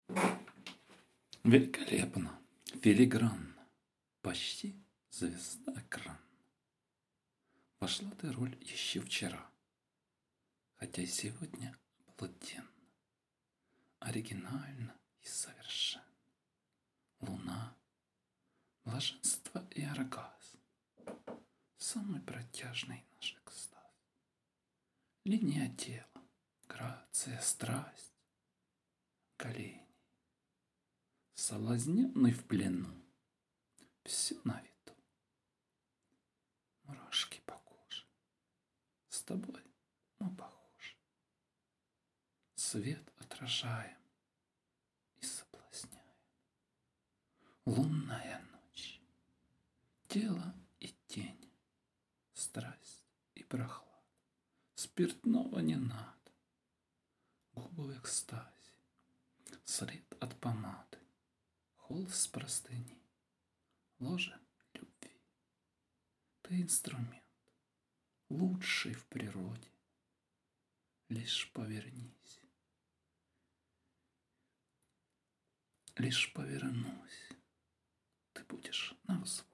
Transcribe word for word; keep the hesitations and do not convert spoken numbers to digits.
Великолепно, филигранно, почти звезда экран. Вошла ты роль еще вчера, хотя и сегодня блуден. Оригинально и совершенно. Луна, блаженство и оргазм, самый протяжный наш экстаз. Линия тела, грация, страсть, колени. Соблазненный в плену, все на виду. Мурашки по коже, с тобой мы похожи. Свет отражаем и соблазняем. Лунная ночь, тело и тень, страсть и прохлада. Спиртного не надо, губы в экстазе, след от помады, холст простыни, ложе любви. Ты инструмент, лучший в природе. Лишь повернись, лишь повернусь, ты будешь на взводе.